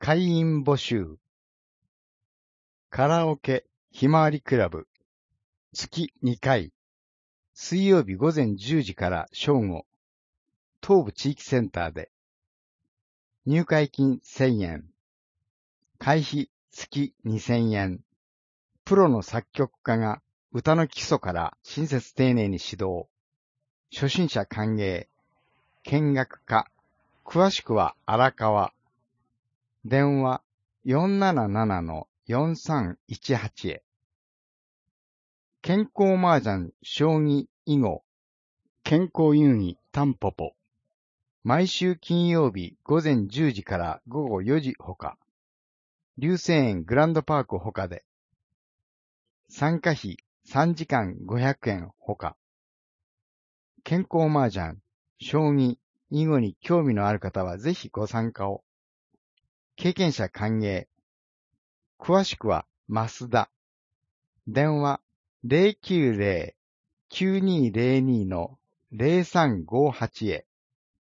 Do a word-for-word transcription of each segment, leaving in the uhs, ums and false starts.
会員募集。カラオケひまわりクラブ月にかい、水曜日午前じゅうじから正午、東部地域センターで。入会金せんえん、会費月にせんえん。プロの作曲家が歌の基礎から親切丁寧に指導。初心者歓迎。見学家。詳しくは荒川。電話 よんななななのよんさんいちはち へ。健康麻雀将棋囲碁健康遊戯タンポポ。毎週金曜日午前じゅうじから午後よじほか。流星園グランドパークほかで。参加費さんじかんごひゃくえんほか。健康麻雀、将棋、囲碁に興味のある方はぜひご参加を。経験者歓迎。詳しくは増田。電話 ゼロきゅうゼロ きゅうにゼロに のゼロさんごはち へ。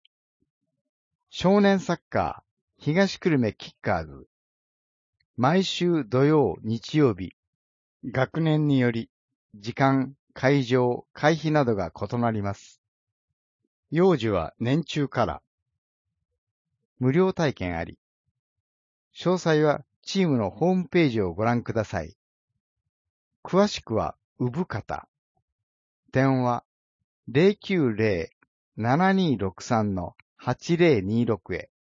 少年サッカー東久留米キッカーズ。毎週土曜日曜日、学年により時間、会場、会費などが異なります。幼児は年中から。無料体験あり。詳細はチームのホームページをご覧ください。詳しくは産方。電話 ゼロきゅうゼロ ななにろくさん のはちゼロにろく へ。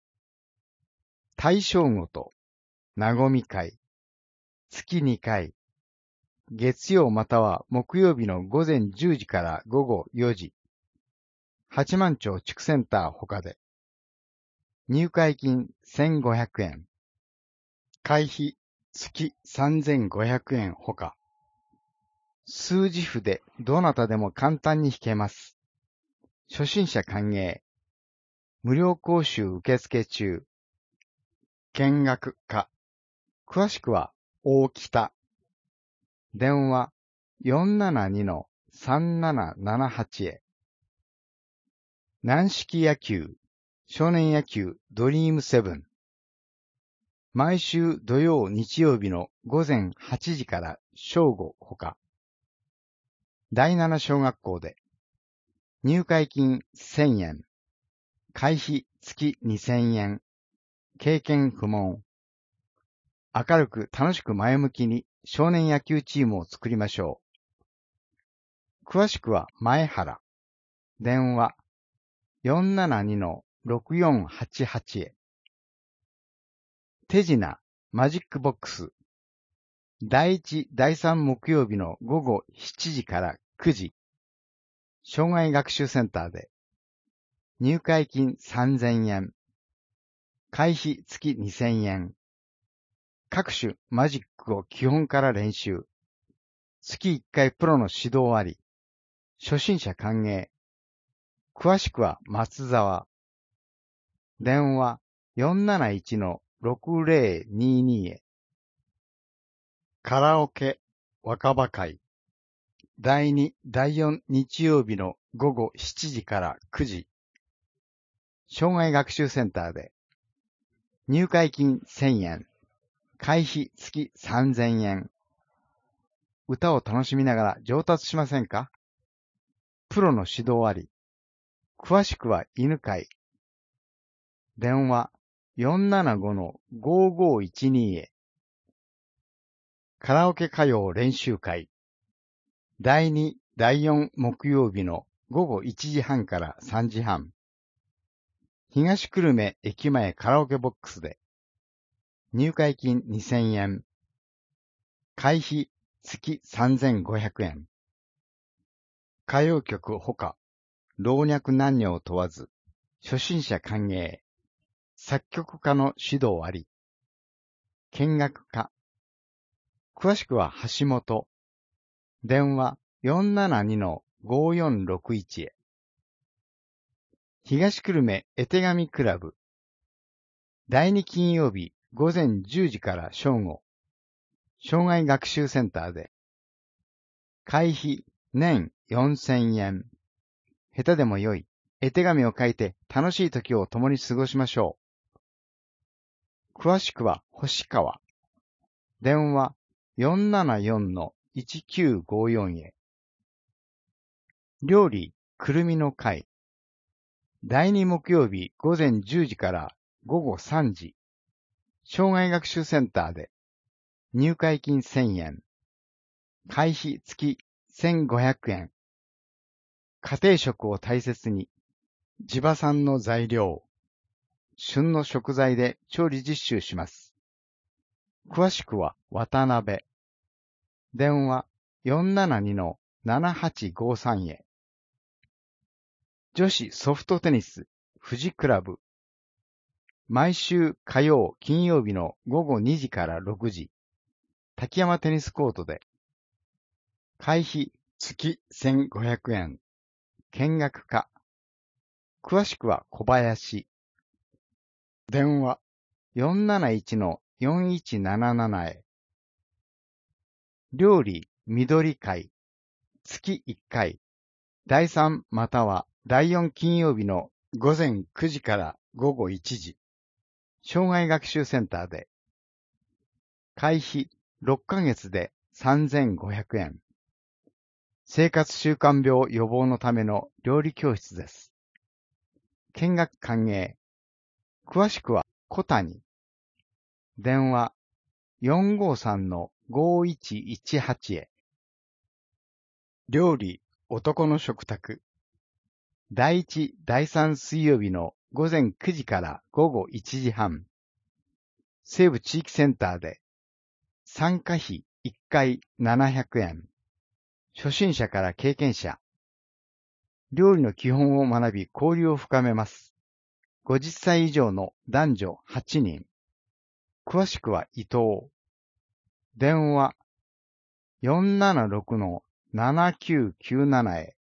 大正ごと、なごみ会。月にかい。月曜または木曜日の午前じゅうじから午後よじ。八幡町地区センターほかで。入会金せんごひゃくえん。会費月さんぜんごひゃくえんほか。数字譜でどなたでも簡単に弾けます。初心者歓迎。無料講習受付中。見学家。詳しくは大北。電話 よんななにのさんななななはち へ。軟式野球、少年野球ドリームセブン。毎週土曜日曜日の午前はちじから正午ほか。第七小学校で。入会金せんえん。会費月にせんえん。経験不問。明るく楽しく前向きに少年野球チームを作りましょう。詳しくは前原。電話 よんななにのろくよんはちはち へ。手品マジックボックス。だいいち、だいさん木曜日の午後しちじからくじ。障害学習センターで。入会金さんぜんえん。会費月にせんえん。各種マジックを基本から練習。月いっかいプロの指導あり。初心者歓迎。詳しくは松沢。電話 よんなないちのろくゼロにに へ。カラオケ若葉会。だいに、だいよん日曜日の午後しちじからくじ。障害学習センターで。入会金せんえん。会費月さんぜんえん。歌を楽しみながら上達しませんか？プロの指導あり。詳しくは犬会。電話 よんななごのごごいちに へ。カラオケ歌謡練習会。だいに、だいよん木曜日の午後いちじはんからさんじはん。東久留米駅前カラオケボックスで。入会金にせんえん。会費月さんぜんごひゃくえん。歌謡曲ほか、老若男女を問わず、初心者歓迎。作曲家の指導あり。見学家。詳しくは橋本。電話 よんななにのごよんろくいち へ。東久留米絵手紙クラブ。だいに金曜日午前じゅうじから正午。障害学習センターで。会費年よんせんえん。下手でもよい。絵手紙を書いて楽しい時を共に過ごしましょう。 詳しくは星川。電話 よんななよんのいちきゅうごよん へ。料理くるみの会。だいに木曜日午前じゅうじから午後さんじ。障害学習センターで入会金せんえん。会費付きせんごひゃくえん。家庭食を大切に地場産の材料、旬の食材で調理実習します。詳しくは渡辺。電話 よんななにのななはちごさん へ。女子ソフトテニス富士クラブ。毎週火曜、金曜日の午後にじからろくじ、滝山テニスコートで。会費月せんごひゃくえん。見学可。詳しくは小林。電話 よんなないちのよんいちなななな へ。料理緑会。月いっかい。だいさんまたはだいよん金曜日の午前くじから午後いちじ。障害学習センターで。会費ろっかげつでさんぜんごひゃくえん。生活習慣病予防のための料理教室です。見学歓迎。詳しくは小谷。電話 よんごさんのごいちいちはち へ。料理男の食卓。だいいち、だいさん水曜日の午前くじから午後いちじはん。西部地域センターで。参加費いっかいななひゃくえん。初心者から経験者。料理の基本を学び交流を深めます。ごじゅっさい以上の男女はちにん。詳しくは伊藤。電話 よんななろくのななきゅうきゅうなな へ。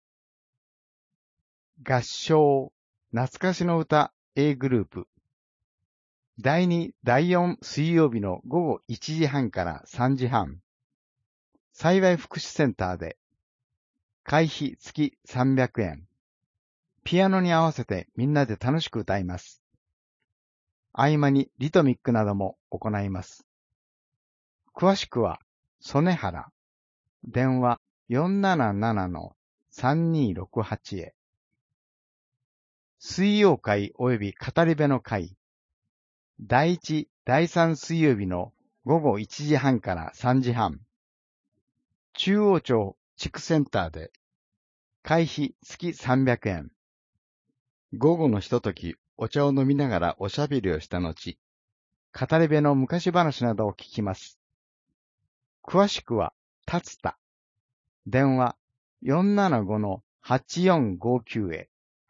合唱、懐かしの歌 A グループ。だいに、だいよん水曜日の午後いちじはんからさんじはん。幸い福祉センターで。会費月さんびゃくえん。ピアノに合わせてみんなで楽しく歌います。合間にリトミックなども行います。詳しくは、曽根原。電話 よんななななのさんにろくはち へ。水曜会及び語り部の会。だいいち、だいさん水曜日の午後いちじはんからさんじはん。中央町地区センターで。会費月さんびゃくえん。午後のひととき、お茶を飲みながらおしゃべりをした後、語り部の昔話などを聞きます。詳しくは、達田。電話 よんななごのはちよんごきゅう へ。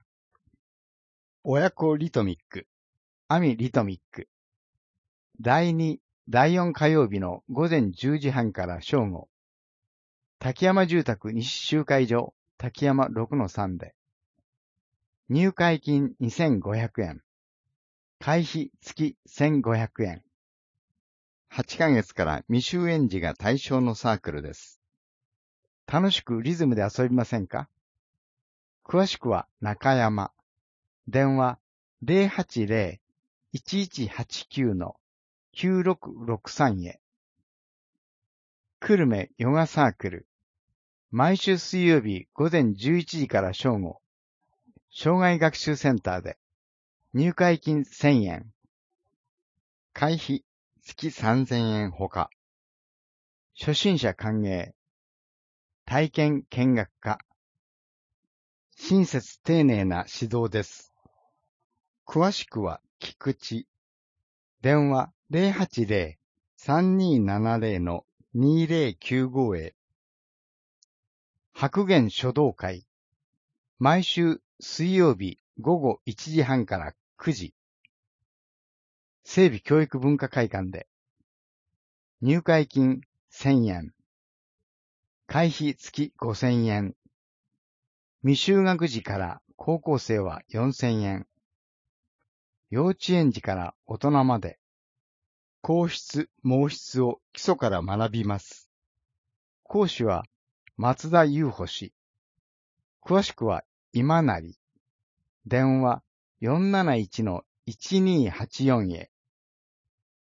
親子リトミック、アミリトミック。だいに、だいよん火曜日の午前じゅうじはんから正午。滝山住宅西集会所、滝山 ろくのさん で。入会金にせんごひゃくえん。会費月せんごひゃくえん。はちかげつから未就園児が対象のサークルです。楽しくリズムで遊びませんか？詳しくは中山。電話 ゼロはちゼロ いちいちはちきゅうのきゅうろくろくさん へ。久留米ヨガサークル。毎週水曜日午前じゅういちじから正午。障害学習センターで。入会金せんえん。会費月さんぜんえんほか。初心者歓迎。体験見学科。親切丁寧な指導です。詳しくは菊池。電話 ゼロはちゼロ さんにーななゼロのにーゼロきゅうご へ。白玄書道会。毎週水曜日午後いちじはんからくじ。整備教育文化会館で。入会金せんえん。会費月ごせんえん。未就学児から高校生はよんせんえん。幼稚園児から大人まで。皇室、毛筆を基礎から学びます。講師は松田優穂氏。詳しくは今成。電話 よんなないちのいちにーはちよん へ。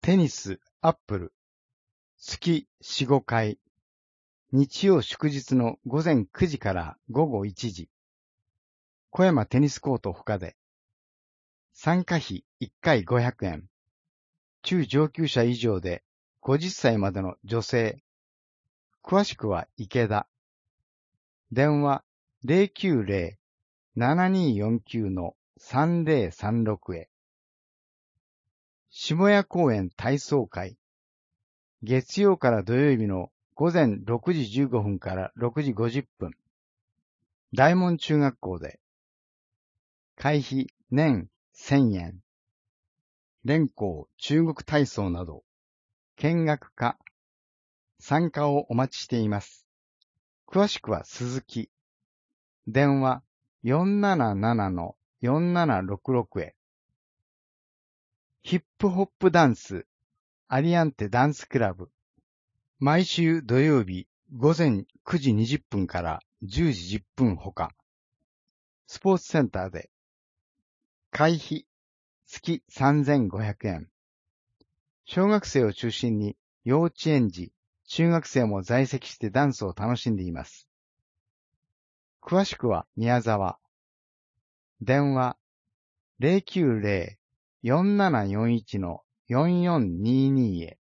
テニス、アップル、月よん、ごかい。日曜祝日の午前くじから午後いちじ。小山テニスコート他で。参加費いっかいごひゃくえん。中上級者以上でごじゅっさいまでの女性。詳しくは池田。電話 ゼロきゅうゼロ ななによんきゅう さんゼロさんろく へ。下谷公園体操会。月曜から土曜日の午前ろくじじゅうごふんからろくじごじゅっぷん。大門中学校で。会費年せんえん。連校中国体操など。見学か。参加をお待ちしています。詳しくは鈴木。電話 よんなななな よんななろくろく へ。ヒップホップダンスアリアンテダンスクラブ。毎週土曜日午前くじにじゅっぷんからじゅうじじゅっぷんほか。スポーツセンターで。会費月さんぜんごひゃくえん。小学生を中心に幼稚園児、中学生も在籍してダンスを楽しんでいます。詳しくは宮沢。電話 ゼロきゅうゼロ よんななよんいち よんよんにに へ。